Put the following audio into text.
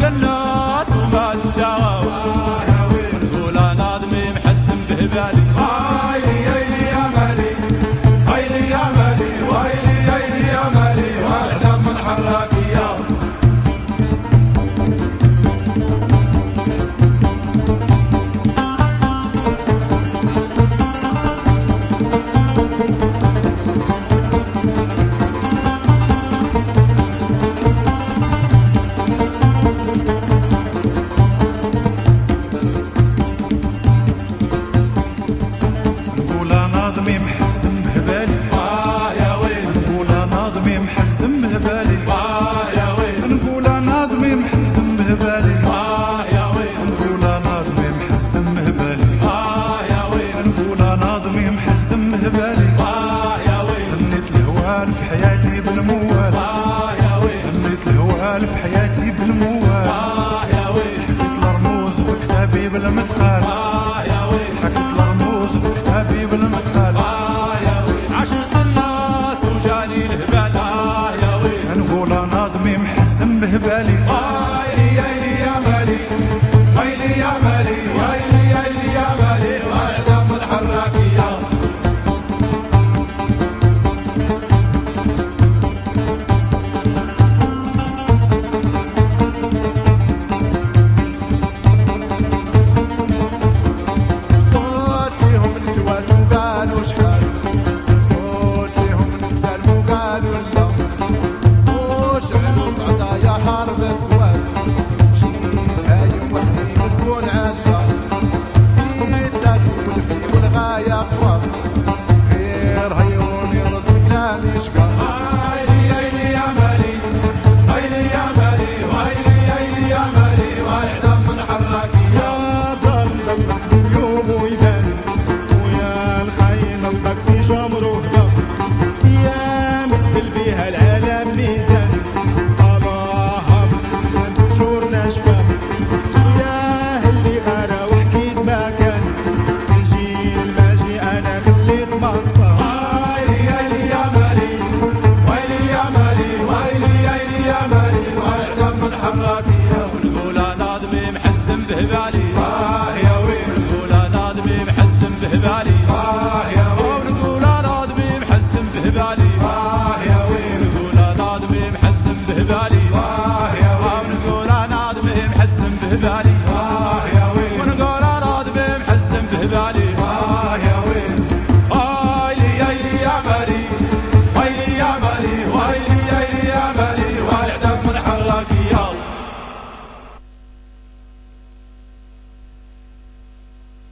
الناس وما تجاوب نقول ناظمي محسن بهبالي ويلي يا مالي ويلي يا مالي ويلي يا مالي واعلم من حراك يا محسن بهبالي يا ويل نقول ناظمي محسن بهبالي يا ويل نقول ناظمي محسن بهبالي يا ويل نقول ناظمي محسن بهبالي يا ويل نقول ناظمي محسن بهبالي يا ويل غنيت الهوال في حياتي بالموال يا ويل غنيت الهوال في حياتي بالموال يا ويل حكيت الرموز في كتابي بالمثقال يا ويل حكيت الرموز في كتابي بالمثقال عشقت الناس وجاني الهبال يا ويل نقول ناظمي محسن بهبالي ويلي يا مالي ويلي يا مالي ويلي يا مالي واعلم من حراك يا قلت لهم نتوالوا قالوا شحال قلت لهم نتسالموا قالوا لا وشعلوا بعضايا حرب اسود جيت هايم وحدي مسكون عدا كيداك والفي والغاية قوام غير هيروني رد كلامي شقا ويلي يا مالي ويلي يا مالي ويلي يا مالي واعلم من حراك يا يوم ويبان ويا الخاين الله في جمر وهبط يا مثل بيها العالم ميزان الله هبط شورنا شباب يا اللي غارة وحكيت ما كان الجيل ماجي انا خليت مصفى ويلي يا مالي ويلي يا مالي ويلي يا مالي واعلم من حراك يا ونقول ناظمي محسن بهبالي يا ويل نقول ناظمي محسن بهبالي يا ويل ونقول ناظمي محسن بهبالي